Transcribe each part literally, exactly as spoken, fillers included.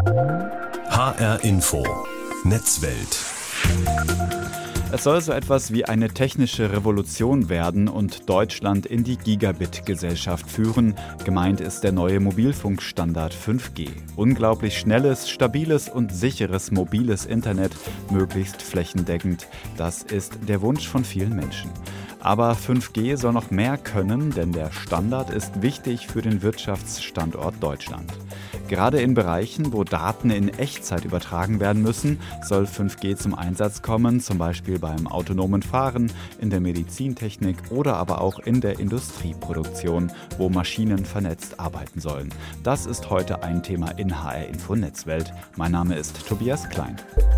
H R Info Netzwelt. Es soll so etwas wie eine technische Revolution werden und Deutschland in die Gigabit-Gesellschaft führen. Gemeint ist der neue Mobilfunkstandard fünf G. Unglaublich schnelles, stabiles und sicheres mobiles Internet, möglichst flächendeckend. Das ist der Wunsch von vielen Menschen. Aber fünf G soll noch mehr können, denn der Standard ist wichtig für den Wirtschaftsstandort Deutschland. Gerade in Bereichen, wo Daten in Echtzeit übertragen werden müssen, soll fünf G zum Einsatz kommen, zum Beispiel beim autonomen Fahren, in der Medizintechnik oder aber auch in der Industrieproduktion, wo Maschinen vernetzt arbeiten sollen. Das ist heute ein Thema in H R Info Netzwelt. Mein Name ist Tobias Klein.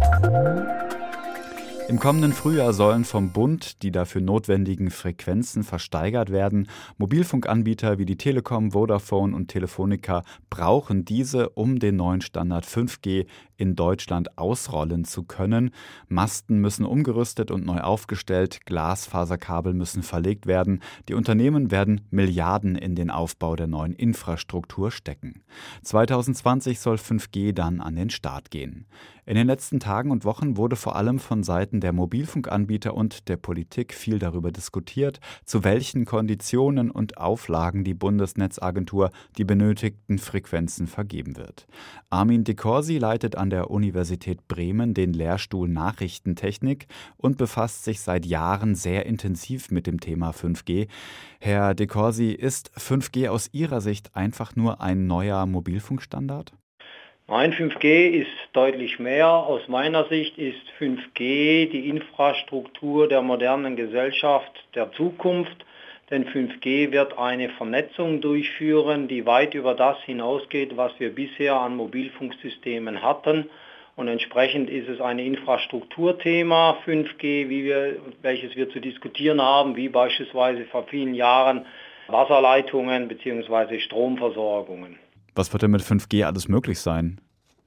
Im kommenden Frühjahr sollen vom Bund die dafür notwendigen Frequenzen versteigert werden. Mobilfunkanbieter wie die Telekom, Vodafone und Telefonica brauchen diese, um den neuen Standard fünf G in Deutschland ausrollen zu können. Masten müssen umgerüstet und neu aufgestellt, Glasfaserkabel müssen verlegt werden. Die Unternehmen werden Milliarden in den Aufbau der neuen Infrastruktur stecken. zwanzig zwanzig soll fünf G dann an den Start gehen. In den letzten Tagen und Wochen wurde vor allem von Seiten der Mobilfunkanbieter und der Politik viel darüber diskutiert, zu welchen Konditionen und Auflagen die Bundesnetzagentur die benötigten Frequenzen vergeben wird. Armin de Corsi leitet an der Universität Bremen den Lehrstuhl Nachrichtentechnik und befasst sich seit Jahren sehr intensiv mit dem Thema fünf G. Herr de Corsi, ist fünf G aus Ihrer Sicht einfach nur ein neuer Mobilfunkstandard? Nein, fünf G ist deutlich mehr. Aus meiner Sicht ist fünf G die Infrastruktur der modernen Gesellschaft der Zukunft, denn fünf G wird eine Vernetzung durchführen, die weit über das hinausgeht, was wir bisher an Mobilfunksystemen hatten. Und entsprechend ist es ein Infrastrukturthema fünf G, wie wir, welches wir zu diskutieren haben, wie beispielsweise vor vielen Jahren Wasserleitungen bzw. Stromversorgungen. Was wird denn mit fünf G alles möglich sein?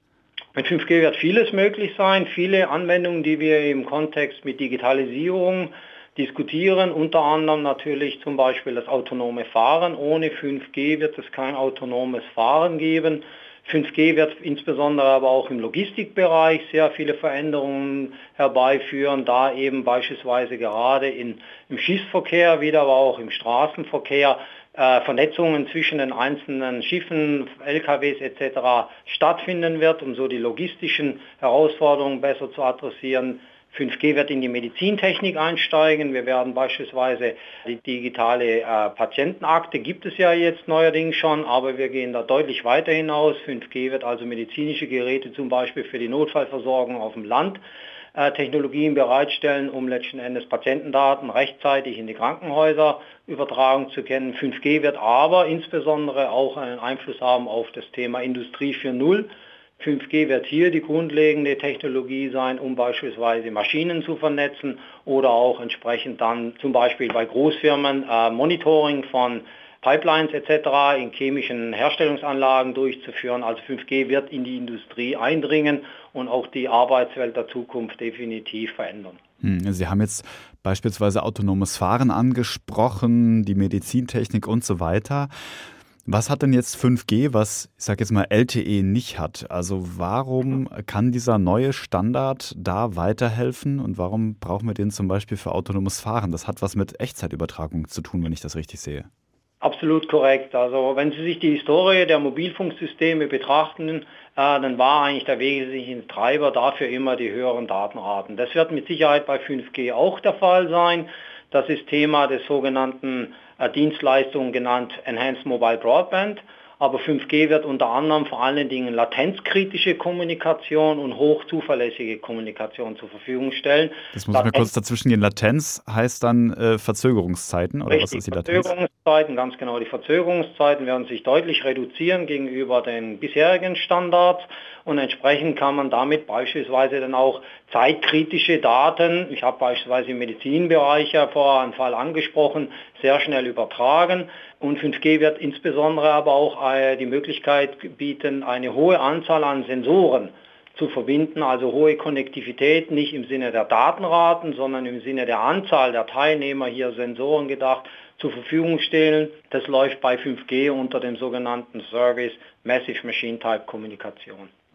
Mit fünf G wird vieles möglich sein. Viele Anwendungen, die wir im Kontext mit Digitalisierung diskutieren, unter anderem natürlich zum Beispiel das autonome Fahren. Ohne fünf G wird es kein autonomes Fahren geben. fünf G wird insbesondere aber auch im Logistikbereich sehr viele Veränderungen herbeiführen, da eben beispielsweise gerade in, im Schiffsverkehr, wieder aber auch im Straßenverkehr äh, Vernetzungen zwischen den einzelnen Schiffen, L K Ws et cetera stattfinden wird, um so die logistischen Herausforderungen besser zu adressieren. fünf G wird in die Medizintechnik einsteigen. Wir werden beispielsweise die digitale äh, Patientenakte, gibt es ja jetzt neuerdings schon, aber wir gehen da deutlich weiter hinaus. fünf G wird also medizinische Geräte zum Beispiel für die Notfallversorgung auf dem Land äh, Technologien bereitstellen, um letzten Endes Patientendaten rechtzeitig in die Krankenhäuser übertragen zu können. fünf G wird aber insbesondere auch einen Einfluss haben auf das Thema Industrie vier Punkt null. fünf G wird hier die grundlegende Technologie sein, um beispielsweise Maschinen zu vernetzen oder auch entsprechend dann zum Beispiel bei Großfirmen äh, Monitoring von Pipelines et cetera in chemischen Herstellungsanlagen durchzuführen. Also fünf G wird in die Industrie eindringen und auch die Arbeitswelt der Zukunft definitiv verändern. Sie haben jetzt beispielsweise autonomes Fahren angesprochen, die Medizintechnik und so weiter. Was hat denn jetzt fünf G, was, ich sage jetzt mal, L T E nicht hat? Also warum kann dieser neue Standard da weiterhelfen und warum brauchen wir den zum Beispiel für autonomes Fahren? Das hat was mit Echtzeitübertragung zu tun, wenn ich das richtig sehe. Absolut korrekt. Also wenn Sie sich die Historie der Mobilfunksysteme betrachten, äh, dann war eigentlich der wesentliche Treiber dafür immer die höheren Datenraten. Das wird mit Sicherheit bei fünf G auch der Fall sein. Das ist Thema des sogenannten äh, Dienstleistungen genannt Enhanced Mobile Broadband. Aber fünf G wird unter anderem vor allen Dingen latenzkritische Kommunikation und hochzuverlässige Kommunikation zur Verfügung stellen. Das muss ich mir kurz dazwischen gehen. Latenz heißt dann äh, Verzögerungszeiten, oder Richtig, was ist die Latenz? Verzögerungszeiten, ganz genau. Die Verzögerungszeiten werden sich deutlich reduzieren gegenüber den bisherigen Standards und entsprechend kann man damit beispielsweise dann auch zeitkritische Daten, ich habe beispielsweise im Medizinbereich ja vorher einen Fall angesprochen, sehr schnell übertragen. Und fünf G wird insbesondere aber auch die Möglichkeit bieten, eine hohe Anzahl an Sensoren zu verbinden, also hohe Konnektivität, nicht im Sinne der Datenraten, sondern im Sinne der Anzahl der Teilnehmer, hier Sensoren gedacht, zur Verfügung stellen. Das läuft bei fünf G unter dem sogenannten Service Massive Machine Type Kommunikation.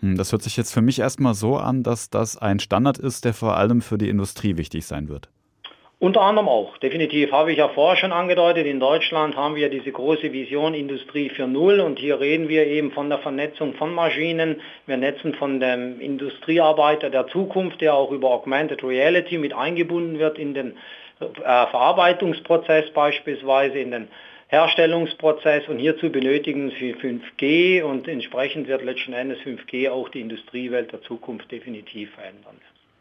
Das hört sich jetzt für mich erstmal so an, dass das ein Standard ist, der vor allem für die Industrie wichtig sein wird. Unter anderem auch, definitiv, habe ich ja vorher schon angedeutet, in Deutschland haben wir diese große Vision Industrie vier Punkt null und hier reden wir eben von der Vernetzung von Maschinen, wir netzen von dem Industriearbeiter der Zukunft, der auch über Augmented Reality mit eingebunden wird in den äh, Verarbeitungsprozess beispielsweise, in den Herstellungsprozess und hierzu benötigen sie fünf G und entsprechend wird letzten Endes fünf G auch die Industriewelt der Zukunft definitiv verändern.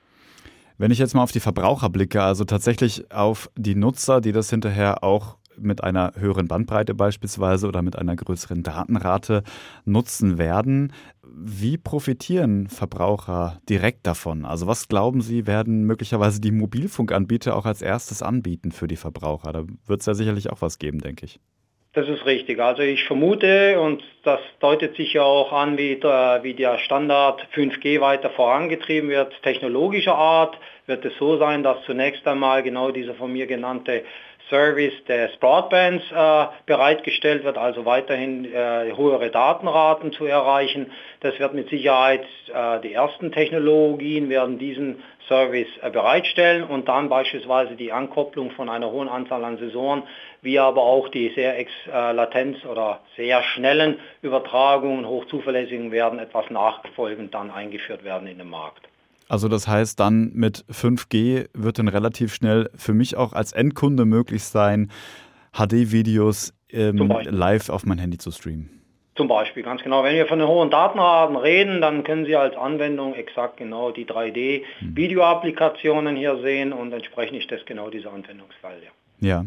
Wenn ich jetzt mal auf die Verbraucher blicke, also tatsächlich auf die Nutzer, die das hinterher auch mit einer höheren Bandbreite beispielsweise oder mit einer größeren Datenrate nutzen werden, wie profitieren Verbraucher direkt davon? Also was glauben Sie, werden möglicherweise die Mobilfunkanbieter auch als erstes anbieten für die Verbraucher? Da wird es ja sicherlich auch was geben, denke ich. Das ist richtig. Also ich vermute, und das deutet sich ja auch an, wie der, wie der Standard fünf G weiter vorangetrieben wird, technologischer Art, wird es so sein, dass zunächst einmal genau dieser von mir genannte Service des Broadbands äh, bereitgestellt wird, also weiterhin äh, höhere Datenraten zu erreichen. Das wird mit Sicherheit, äh, die ersten Technologien werden diesen Service äh, bereitstellen und dann beispielsweise die Ankopplung von einer hohen Anzahl an Sensoren, wie aber auch die sehr ex, äh, Latenz oder sehr schnellen Übertragungen, hochzuverlässigen werden etwas nachfolgend dann eingeführt werden in den Markt. Also das heißt dann mit fünf G wird dann relativ schnell für mich auch als Endkunde möglich sein, H D-Videos ähm, live auf mein Handy zu streamen. Zum Beispiel, ganz genau. Wenn wir von den hohen Datenraten reden, dann können Sie als Anwendung exakt genau die drei D-Video-Applikationen hier sehen und entsprechend ist das genau dieser Anwendungsfall. Ja. ja.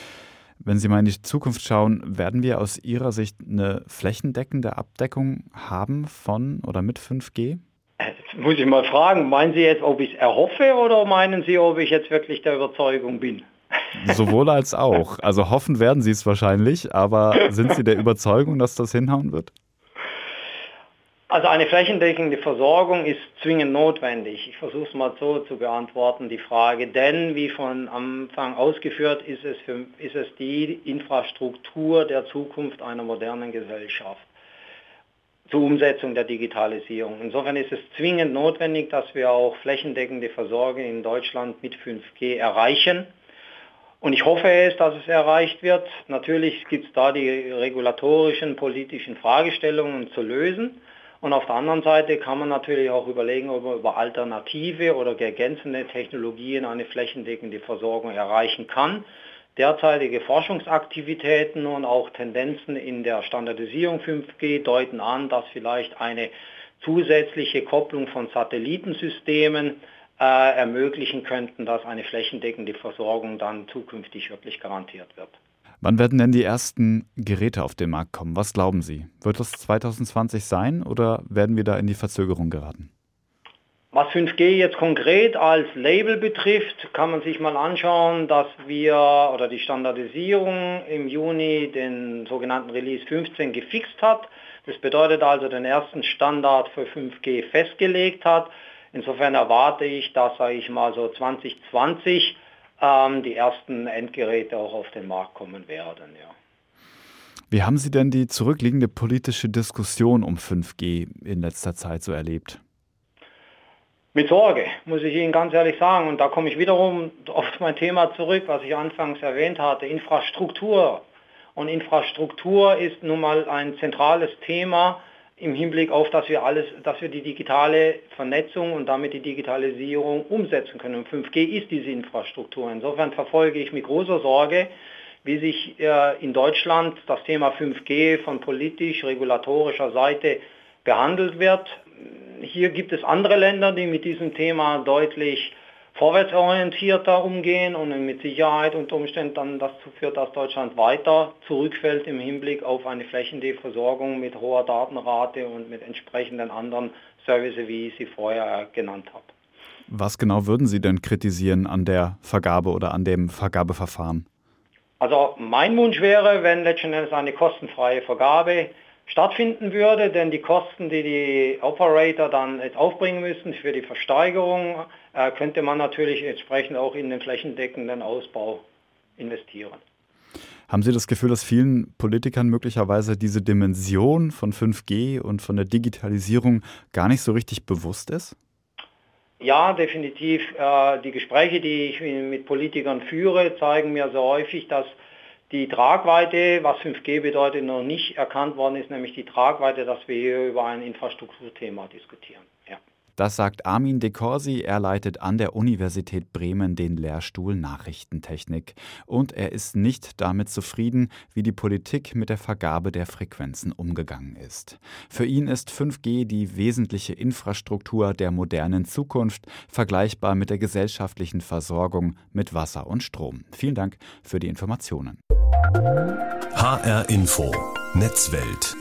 Wenn Sie mal in die Zukunft schauen, werden wir aus Ihrer Sicht eine flächendeckende Abdeckung haben von oder mit fünf G? Jetzt muss ich mal fragen, meinen Sie jetzt, ob ich es erhoffe oder meinen Sie, ob ich jetzt wirklich der Überzeugung bin? Sowohl als auch. Also hoffen werden Sie es wahrscheinlich, aber sind Sie der Überzeugung, dass das hinhauen wird? Also eine flächendeckende Versorgung ist zwingend notwendig. Ich versuche es mal so zu beantworten, die Frage. Denn, wie von Anfang ausgeführt, ist es, für, ist es die Infrastruktur der Zukunft einer modernen Gesellschaft zur Umsetzung der Digitalisierung. Insofern ist es zwingend notwendig, dass wir auch flächendeckende Versorgung in Deutschland mit fünf G erreichen. Und ich hoffe es, dass es erreicht wird. Natürlich gibt es da die regulatorischen, politischen Fragestellungen zu lösen. Und auf der anderen Seite kann man natürlich auch überlegen, ob man über alternative oder ergänzende Technologien eine flächendeckende Versorgung erreichen kann. Derzeitige Forschungsaktivitäten und auch Tendenzen in der Standardisierung fünf G deuten an, dass vielleicht eine zusätzliche Kopplung von Satellitensystemen äh, ermöglichen könnten, dass eine flächendeckende Versorgung dann zukünftig wirklich garantiert wird. Wann werden denn die ersten Geräte auf den Markt kommen? Was glauben Sie? Wird das zwanzig zwanzig sein oder werden wir da in die Verzögerung geraten? Was fünf G jetzt konkret als Label betrifft, kann man sich mal anschauen, dass wir oder die Standardisierung im Juni den sogenannten Release fünfzehn gefixt hat. Das bedeutet also den ersten Standard für fünf G festgelegt hat. Insofern erwarte ich, dass, sage ich mal, so zwanzig zwanzig ähm, die ersten Endgeräte auch auf den Markt kommen werden. Ja. Wie haben Sie denn die zurückliegende politische Diskussion um fünf G in letzter Zeit so erlebt? Mit Sorge, muss ich Ihnen ganz ehrlich sagen. Und da komme ich wiederum auf mein Thema zurück, was ich anfangs erwähnt hatte, Infrastruktur. Und Infrastruktur ist nun mal ein zentrales Thema im Hinblick auf, dass wir alles, dass wir die digitale Vernetzung und damit die Digitalisierung umsetzen können. Und fünf G ist diese Infrastruktur. Insofern verfolge ich mit großer Sorge, wie sich äh, in Deutschland das Thema fünf G von politisch-regulatorischer Seite behandelt wird. Hier gibt es andere Länder, die mit diesem Thema deutlich vorwärtsorientierter umgehen und mit Sicherheit unter Umständen dann dazu führt, dass Deutschland weiter zurückfällt im Hinblick auf eine flächendeckende Versorgung mit hoher Datenrate und mit entsprechenden anderen Services, wie ich sie vorher genannt habe. Was genau würden Sie denn kritisieren an der Vergabe oder an dem Vergabeverfahren? Also mein Wunsch wäre, wenn letztendlich eine kostenfreie Vergabe stattfinden würde, denn die Kosten, die die Operator dann jetzt aufbringen müssen für die Versteigerung, äh, könnte man natürlich entsprechend auch in den flächendeckenden Ausbau investieren. Haben Sie das Gefühl, dass vielen Politikern möglicherweise diese Dimension von fünf G und von der Digitalisierung gar nicht so richtig bewusst ist? Ja, definitiv. Äh, die Gespräche, die ich mit Politikern führe, zeigen mir sehr häufig, dass die Tragweite, was fünf G bedeutet, noch nicht erkannt worden ist, nämlich die Tragweite, dass wir hier über ein Infrastrukturthema diskutieren. Ja. Das sagt Armin de Corsi. Er leitet an der Universität Bremen den Lehrstuhl Nachrichtentechnik. Und er ist nicht damit zufrieden, wie die Politik mit der Vergabe der Frequenzen umgegangen ist. Für ihn ist fünf G die wesentliche Infrastruktur der modernen Zukunft, vergleichbar mit der gesellschaftlichen Versorgung mit Wasser und Strom. Vielen Dank für die Informationen. H R Info Netzwelt.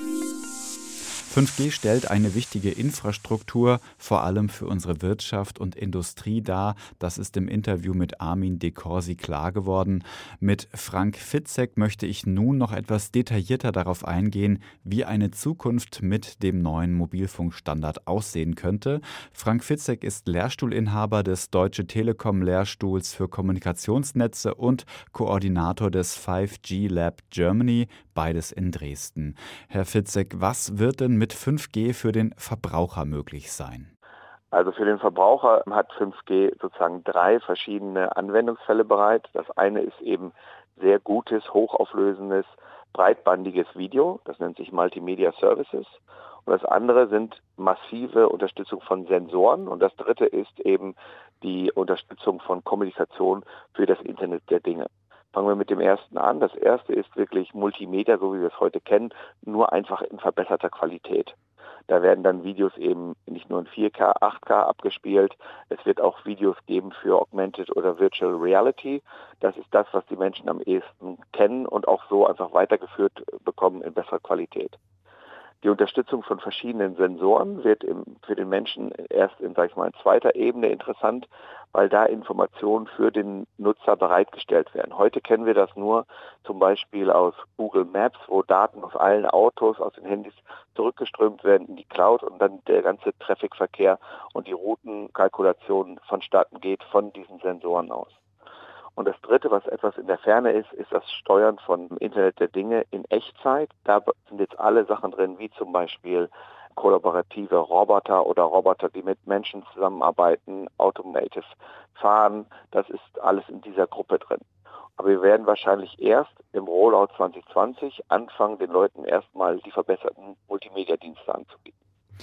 fünf G stellt eine wichtige Infrastruktur, vor allem für unsere Wirtschaft und Industrie dar. Das ist im Interview mit Armin de Corsi klar geworden. Mit Frank Fitzek möchte ich nun noch etwas detaillierter darauf eingehen, wie eine Zukunft mit dem neuen Mobilfunkstandard aussehen könnte. Frank Fitzek ist Lehrstuhlinhaber des Deutsche Telekom Lehrstuhls für Kommunikationsnetze und Koordinator des fünf G Lab Germany, beides in Dresden. Herr Fitzek, was wird denn mit fünf G für den Verbraucher möglich sein? Also für den Verbraucher hat fünf G sozusagen drei verschiedene Anwendungsfälle bereit. Das eine ist eben sehr gutes, hochauflösendes, breitbandiges Video. Das nennt sich Multimedia Services. Und das andere sind massive Unterstützung von Sensoren. Und das dritte ist eben die Unterstützung von Kommunikation für das Internet der Dinge. Fangen wir mit dem ersten an. Das erste ist wirklich Multimedia, so wie wir es heute kennen, nur einfach in verbesserter Qualität. Da werden dann Videos eben nicht nur in vier K, acht K abgespielt. Es wird auch Videos geben für Augmented oder Virtual Reality. Das ist das, was die Menschen am ehesten kennen und auch so einfach weitergeführt bekommen in besserer Qualität. Die Unterstützung von verschiedenen Sensoren wird im, für den Menschen erst in, sag ich mal, in zweiter Ebene interessant, weil da Informationen für den Nutzer bereitgestellt werden. Heute kennen wir das nur zum Beispiel aus Google Maps, wo Daten aus allen Autos, aus den Handys zurückgeströmt werden in die Cloud und dann der ganze Trafficverkehr und die Routenkalkulation vonstatten geht von diesen Sensoren aus. Und das Dritte, was etwas in der Ferne ist, ist das Steuern von Internet der Dinge in Echtzeit. Da sind jetzt alle Sachen drin, wie zum Beispiel kollaborative Roboter oder Roboter, die mit Menschen zusammenarbeiten, Automative fahren. Das ist alles in dieser Gruppe drin. Aber wir werden wahrscheinlich erst im Rollout zwanzig zwanzig anfangen, den Leuten erstmal die verbesserten Multimedia-Dienste anzubieten.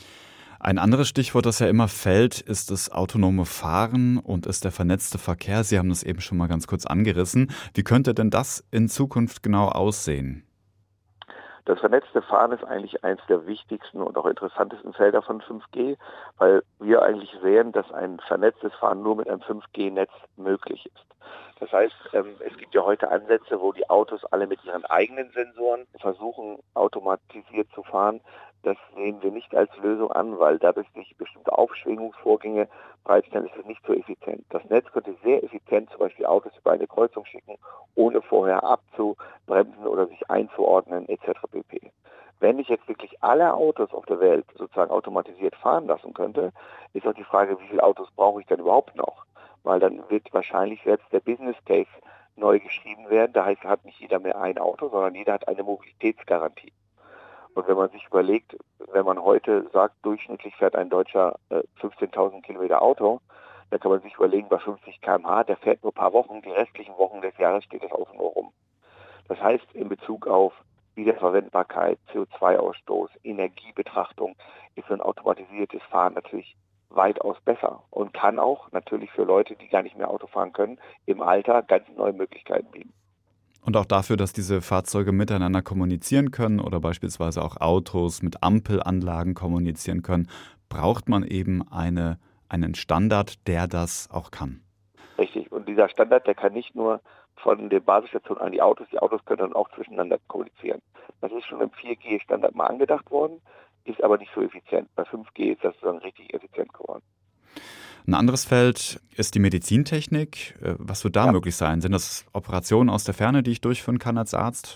Ein anderes Stichwort, das ja immer fällt, ist das autonome Fahren und ist der vernetzte Verkehr. Sie haben das eben schon mal ganz kurz angerissen. Wie könnte denn das in Zukunft genau aussehen? Das vernetzte Fahren ist eigentlich eines der wichtigsten und auch interessantesten Felder von fünf G, weil wir eigentlich sehen, dass ein vernetztes Fahren nur mit einem fünf G Netz möglich ist. Das heißt, es gibt ja heute Ansätze, wo die Autos alle mit ihren eigenen Sensoren versuchen, automatisiert zu fahren. Das sehen wir nicht als Lösung an, weil dadurch sich bestimmte Aufschwingungsvorgänge bereitstellen, ist es nicht so effizient. Das Netz könnte sehr effizient zum Beispiel Autos über eine Kreuzung schicken, ohne vorher abzubremsen oder sich einzuordnen et cetera pp. Wenn ich jetzt wirklich alle Autos auf der Welt sozusagen automatisiert fahren lassen könnte, ist auch die Frage, wie viele Autos brauche ich denn überhaupt noch? Weil dann wird wahrscheinlich jetzt der Business Case neu geschrieben werden. Da heißt, hat nicht jeder mehr ein Auto, sondern jeder hat eine Mobilitätsgarantie. Und wenn man sich überlegt, wenn man heute sagt, durchschnittlich fährt ein Deutscher äh, fünfzehntausend Kilometer Auto, dann kann man sich überlegen, bei fünfzig Kilometer pro Stunde, der fährt nur ein paar Wochen, die restlichen Wochen des Jahres steht das Auto nur rum. Das heißt, in Bezug auf Wiederverwendbarkeit, C O zwei Ausstoß, Energiebetrachtung ist so ein automatisiertes Fahren natürlich weitaus besser und kann auch natürlich für Leute, die gar nicht mehr Auto fahren können, im Alter ganz neue Möglichkeiten bieten. Und auch dafür, dass diese Fahrzeuge miteinander kommunizieren können oder beispielsweise auch Autos mit Ampelanlagen kommunizieren können, braucht man eben eine, einen Standard, der das auch kann. Richtig. Und dieser Standard, der kann nicht nur von der Basisstation an die Autos, die Autos können dann auch zwischeneinander kommunizieren. Das ist schon im vier G Standard mal angedacht worden, ist aber nicht so effizient. Bei fünf G ist das dann richtig effizient geworden. Ein anderes Feld ist die Medizintechnik. Was wird da ja. möglich sein? Sind das Operationen aus der Ferne, die ich durchführen kann als Arzt?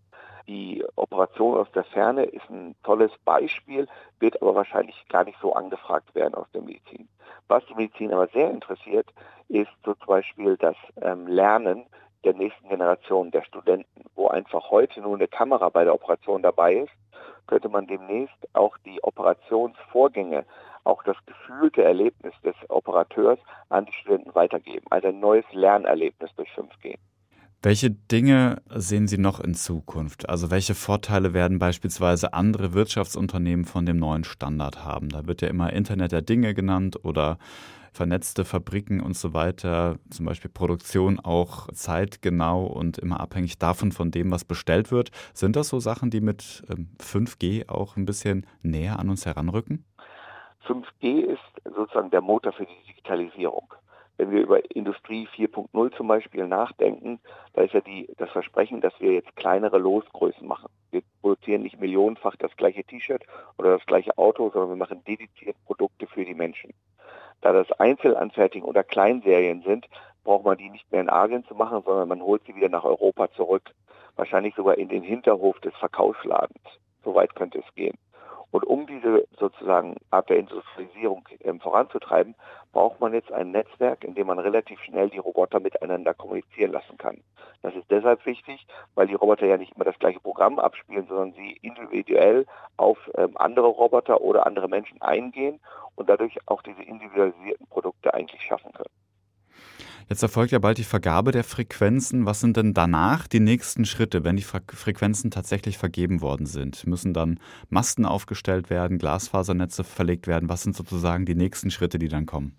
Die Operation aus der Ferne ist ein tolles Beispiel, wird aber wahrscheinlich gar nicht so angefragt werden aus der Medizin. Was die Medizin aber sehr interessiert, ist so zum Beispiel das ähm, Lernen der nächsten Generation, der Studenten, wo einfach heute nur eine Kamera bei der Operation dabei ist, könnte man demnächst auch die Operationsvorgänge, auch das gefühlte Erlebnis des Operateurs an die Studenten weitergeben. Also ein neues Lernerlebnis durch fünf G. Welche Dinge sehen Sie noch in Zukunft? Also welche Vorteile werden beispielsweise andere Wirtschaftsunternehmen von dem neuen Standard haben? Da wird ja immer Internet der Dinge genannt oder vernetzte Fabriken und so weiter, zum Beispiel Produktion auch zeitgenau und immer abhängig davon, von dem, was bestellt wird. Sind das so Sachen, die mit fünf G auch ein bisschen näher an uns heranrücken? fünf G ist sozusagen der Motor für die Digitalisierung. Wenn wir über Industrie vier Punkt null zum Beispiel nachdenken, da ist ja die, das Versprechen, dass wir jetzt kleinere Losgrößen machen. Wir produzieren nicht millionenfach das gleiche T-Shirt oder das gleiche Auto, sondern wir machen dediziert Produkte für die Menschen. Da das Einzelanfertigen oder Kleinserien sind, braucht man die nicht mehr in Asien zu machen, sondern man holt sie wieder nach Europa zurück. Wahrscheinlich sogar in den Hinterhof des Verkaufsladens. So weit könnte es gehen. Und um diese sozusagen Art der Industrialisierung ähm, voranzutreiben, braucht man jetzt ein Netzwerk, in dem man relativ schnell die Roboter miteinander kommunizieren lassen kann. Das ist deshalb wichtig, weil die Roboter ja nicht immer das gleiche Programm abspielen, sondern sie individuell auf ähm, andere Roboter oder andere Menschen eingehen und dadurch auch diese individualisierten Produkte eigentlich schaffen können. Jetzt erfolgt ja bald die Vergabe der Frequenzen. Was sind denn danach die nächsten Schritte, wenn die Frequenzen tatsächlich vergeben worden sind? Müssen dann Masten aufgestellt werden, Glasfasernetze verlegt werden? Was sind sozusagen die nächsten Schritte, die dann kommen?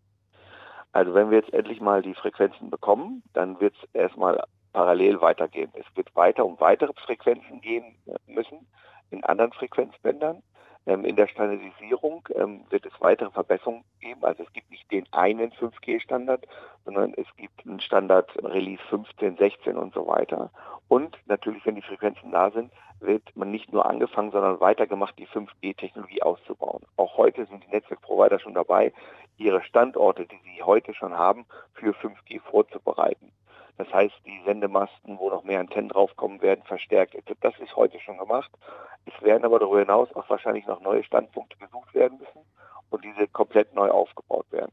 Also wenn wir jetzt endlich mal die Frequenzen bekommen, dann wird es erstmal parallel weitergehen. Es wird weiter um weitere Frequenzen gehen müssen in anderen Frequenzbändern. In der Standardisierung ähm, wird es weitere Verbesserungen geben. Also es gibt nicht den einen fünf G Standard, sondern es gibt einen Standard Release fünfzehn, sechzehn und so weiter. Und natürlich, wenn die Frequenzen da sind, wird man nicht nur angefangen, sondern weitergemacht, die fünf G Technologie auszubauen. Auch heute sind die Netzwerkprovider schon dabei, ihre Standorte, die sie heute schon haben, für fünf G vorzubereiten. Das heißt, die Sendemasten, wo noch mehr Antennen draufkommen werden, verstärkt. Das ist heute schon gemacht. Es werden aber darüber hinaus auch wahrscheinlich noch neue Standpunkte gesucht werden müssen und diese komplett neu aufgebaut werden.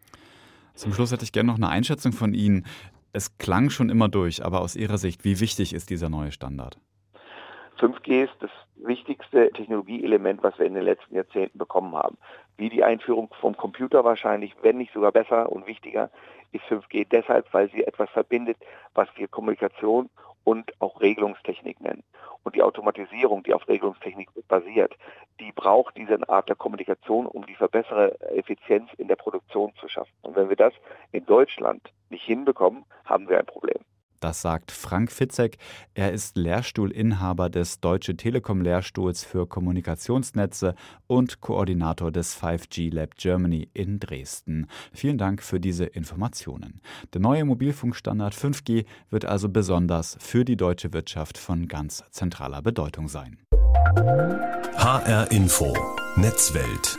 Zum Schluss hätte ich gerne noch eine Einschätzung von Ihnen. Es klang schon immer durch, aber aus Ihrer Sicht, wie wichtig ist dieser neue Standard? fünf G ist das wichtigste Technologieelement, was wir in den letzten Jahrzehnten bekommen haben. Wie die Einführung vom Computer wahrscheinlich, wenn nicht sogar besser und wichtiger, ist fünf G deshalb, weil sie etwas verbindet, was wir Kommunikation und auch Regelungstechnik nennen. Und die Automatisierung, die auf Regelungstechnik basiert, die braucht diese Art der Kommunikation, um die verbesserte Effizienz in der Produktion zu schaffen. Und wenn wir das in Deutschland nicht hinbekommen, haben wir ein Problem. Das sagt Frank Fitzek. Er ist Lehrstuhlinhaber des Deutsche Telekom Lehrstuhls für Kommunikationsnetze und Koordinator des fünf G Lab Germany in Dresden. Vielen Dank für diese Informationen. Der neue Mobilfunkstandard fünf G wird also besonders für die deutsche Wirtschaft von ganz zentraler Bedeutung sein. H R Info Netzwelt.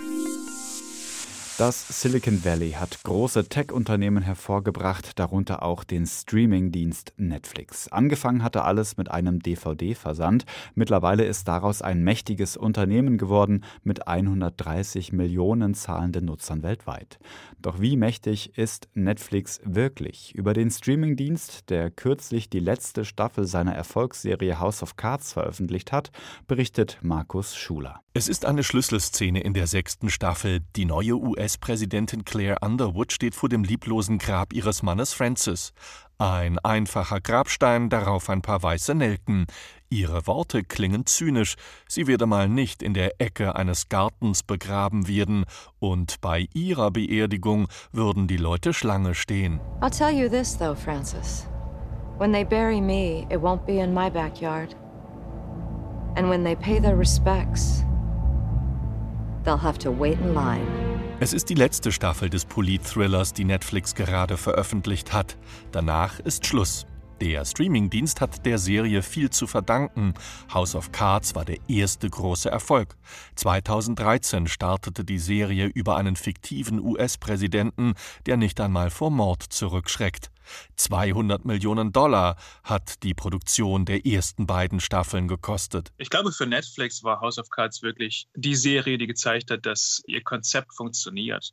Das Silicon Valley hat große Tech-Unternehmen hervorgebracht, darunter auch den Streaming-Dienst Netflix. Angefangen hatte alles mit einem D V D-Versand. Mittlerweile ist daraus ein mächtiges Unternehmen geworden mit hundertdreißig Millionen zahlenden Nutzern weltweit. Doch wie mächtig ist Netflix wirklich? Über den Streaming-Dienst, der kürzlich die letzte Staffel seiner Erfolgsserie House of Cards veröffentlicht hat, berichtet Markus Schuler. Es ist eine Schlüsselszene in der sechsten Staffel. Die neue U S-Präsidentin Claire Underwood steht vor dem lieblosen Grab ihres Mannes Francis. Ein einfacher Grabstein, darauf ein paar weiße Nelken. Ihre Worte klingen zynisch. Sie werde mal nicht in der Ecke eines Gartens begraben werden. Und bei ihrer Beerdigung würden die Leute Schlange stehen. I'll tell you this though, Francis. When they bury me, it won't be in my backyard. And when they pay their respects, they'll have to wait in line. Es ist die letzte Staffel des Polit-Thrillers, die Netflix gerade veröffentlicht hat. Danach ist Schluss. Der Streamingdienst hat der Serie viel zu verdanken. House of Cards war der erste große Erfolg. zweitausenddreizehn startete die Serie über einen fiktiven U S-Präsidenten, der nicht einmal vor Mord zurückschreckt. zweihundert Millionen Dollar hat die Produktion der ersten beiden Staffeln gekostet. Ich glaube, für Netflix war House of Cards wirklich die Serie, die gezeigt hat, dass ihr Konzept funktioniert.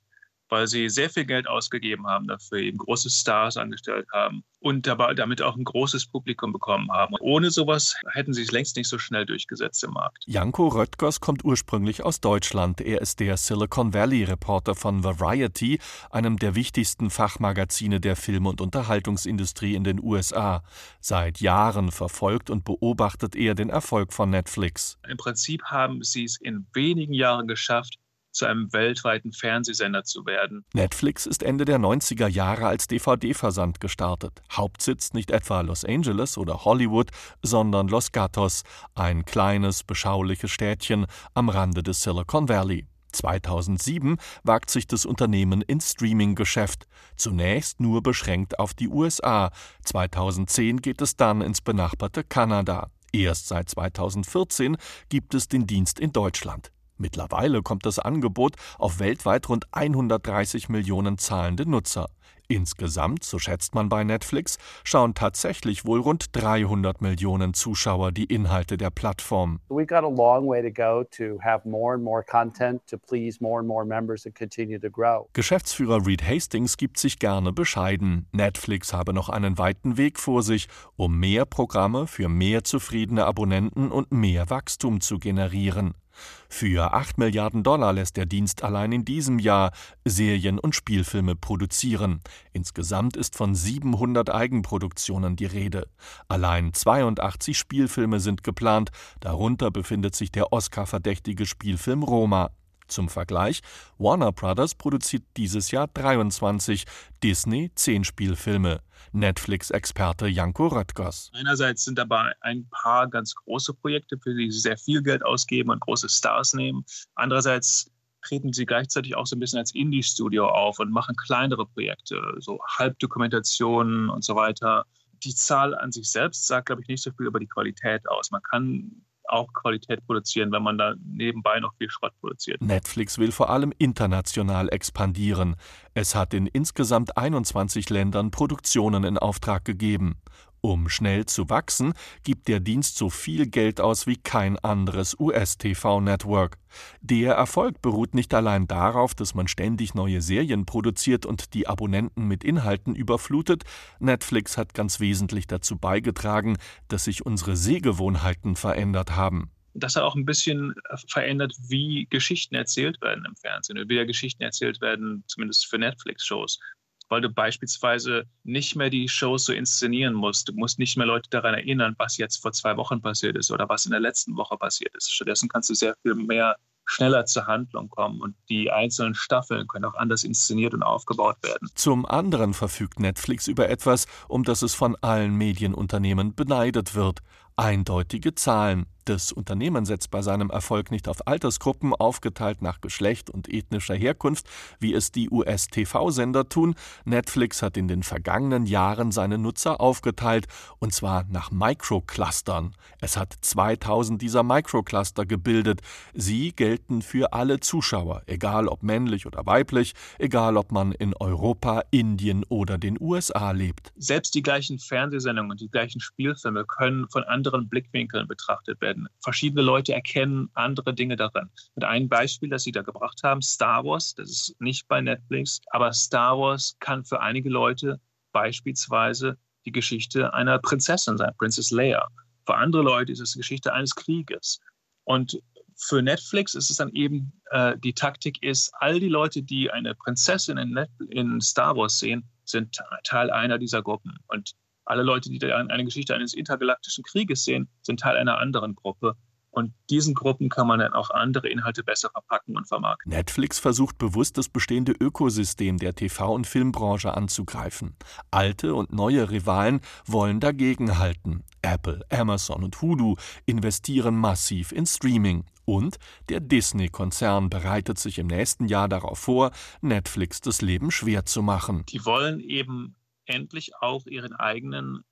weil sie sehr viel Geld ausgegeben haben dafür, eben große Stars angestellt haben und dabei damit auch ein großes Publikum bekommen haben. Ohne sowas hätten sie es längst nicht so schnell durchgesetzt im Markt. Janko Röttgers kommt ursprünglich aus Deutschland. Er ist der Silicon Valley-Reporter von Variety, einem der wichtigsten Fachmagazine der Film- und Unterhaltungsindustrie in den U S A. Seit Jahren verfolgt und beobachtet er den Erfolg von Netflix. Im Prinzip haben sie es in wenigen Jahren geschafft, zu einem weltweiten Fernsehsender zu werden. Netflix ist Ende der neunziger Jahre als D V D-Versand gestartet. Hauptsitz nicht etwa Los Angeles oder Hollywood, sondern Los Gatos, ein kleines, beschauliches Städtchen am Rande des Silicon Valley. zweitausendsieben wagt sich das Unternehmen ins Streaming-Geschäft. Zunächst nur beschränkt auf die U S A. zweitausendzehn geht es dann ins benachbarte Kanada. Erst seit zweitausendvierzehn gibt es den Dienst in Deutschland. Mittlerweile kommt das Angebot auf weltweit rund hundertdreißig Millionen zahlende Nutzer. Insgesamt, so schätzt man bei Netflix, schauen tatsächlich wohl rund dreihundert Millionen Zuschauer die Inhalte der Plattform. We've got a long way to go to have more and more content to please more and more members and continue to grow. Geschäftsführer Reed Hastings gibt sich gerne bescheiden. Netflix habe noch einen weiten Weg vor sich, um mehr Programme für mehr zufriedene Abonnenten und mehr Wachstum zu generieren. Für acht Milliarden Dollar lässt der Dienst allein in diesem Jahr Serien und Spielfilme produzieren. Insgesamt ist von siebenhundert Eigenproduktionen die Rede. Allein zweiundachtzig Spielfilme sind geplant, darunter befindet sich der Oscar-verdächtige Spielfilm Roma. Zum Vergleich, Warner Brothers produziert dieses Jahr dreiundzwanzig, Disney zehn Spielfilme. Netflix-Experte Janko Röttgers. Einerseits sind dabei ein paar ganz große Projekte, für die sie sehr viel Geld ausgeben und große Stars nehmen. Andererseits treten sie gleichzeitig auch so ein bisschen als Indie-Studio auf und machen kleinere Projekte, so Halbdokumentationen und so weiter. Die Zahl an sich selbst sagt, glaube ich, nicht so viel über die Qualität aus. Man kann auch Qualität produzieren, wenn man da nebenbei noch viel Schrott produziert. Netflix will vor allem international expandieren. Es hat in insgesamt einundzwanzig Ländern Produktionen in Auftrag gegeben. Um schnell zu wachsen, gibt der Dienst so viel Geld aus wie kein anderes U S-T V-Network. Der Erfolg beruht nicht allein darauf, dass man ständig neue Serien produziert und die Abonnenten mit Inhalten überflutet. Netflix hat ganz wesentlich dazu beigetragen, dass sich unsere Sehgewohnheiten verändert haben. Das hat auch ein bisschen verändert, wie Geschichten erzählt werden im Fernsehen, wie ja Geschichten erzählt werden, zumindest für Netflix-Shows. Weil du beispielsweise nicht mehr die Shows so inszenieren musst. Du musst nicht mehr Leute daran erinnern, was jetzt vor zwei Wochen passiert ist oder was in der letzten Woche passiert ist. Stattdessen kannst du sehr viel mehr schneller zur Handlung kommen und die einzelnen Staffeln können auch anders inszeniert und aufgebaut werden. Zum anderen verfügt Netflix über etwas, um das es von allen Medienunternehmen beneidet wird: eindeutige Zahlen. Das Unternehmen setzt bei seinem Erfolg nicht auf Altersgruppen, aufgeteilt nach Geschlecht und ethnischer Herkunft, wie es die U S-T V-Sender tun. Netflix hat in den vergangenen Jahren seine Nutzer aufgeteilt, und zwar nach Microclustern. Es hat zweitausend dieser Microcluster gebildet. Sie gelten für alle Zuschauer, egal ob männlich oder weiblich, egal ob man in Europa, Indien oder den U S A lebt. Selbst die gleichen Fernsehsendungen und die gleichen Spielfilme können von anderen Blickwinkeln betrachtet werden. Verschiedene Leute erkennen andere Dinge darin. Mit einem Beispiel, das sie da gebracht haben, Star Wars, das ist nicht bei Netflix, aber Star Wars kann für einige Leute beispielsweise die Geschichte einer Prinzessin sein, Princess Leia. Für andere Leute ist es die Geschichte eines Krieges. Und für Netflix ist es dann eben, äh, die Taktik ist, all die Leute, die eine Prinzessin in, Net- in Star Wars sehen, sind Teil einer dieser Gruppen. Und alle Leute, die eine Geschichte eines intergalaktischen Krieges sehen, sind Teil einer anderen Gruppe. Und diesen Gruppen kann man dann auch andere Inhalte besser verpacken und vermarkten. Netflix versucht bewusst, das bestehende Ökosystem der T V- und Filmbranche anzugreifen. Alte und neue Rivalen wollen dagegenhalten. Apple, Amazon und Hulu investieren massiv in Streaming. Und der Disney-Konzern bereitet sich im nächsten Jahr darauf vor, Netflix das Leben schwer zu machen. Die wollen eben endlich auch ihren eigenen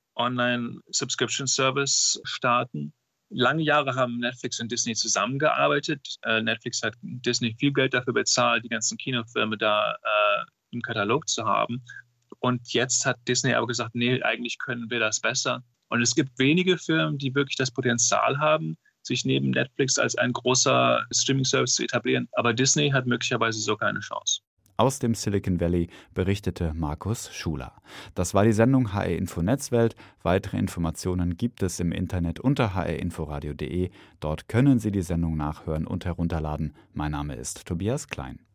Online-Subscription-Service starten. Lange Jahre haben Netflix und Disney zusammengearbeitet. Äh, Netflix hat Disney viel Geld dafür bezahlt, die ganzen Kinofilme da äh, im Katalog zu haben. Und jetzt hat Disney aber gesagt, nee, eigentlich können wir das besser. Und es gibt wenige Firmen, die wirklich das Potenzial haben, sich neben Netflix als ein großer Streaming-Service zu etablieren. Aber Disney hat möglicherweise so keine Chance. Aus dem Silicon Valley berichtete Markus Schuler. Das war die Sendung H R Info Netzwelt. Weitere Informationen gibt es im Internet unter h r inforadio punkt d e. Dort können Sie die Sendung nachhören und herunterladen. Mein Name ist Tobias Klein.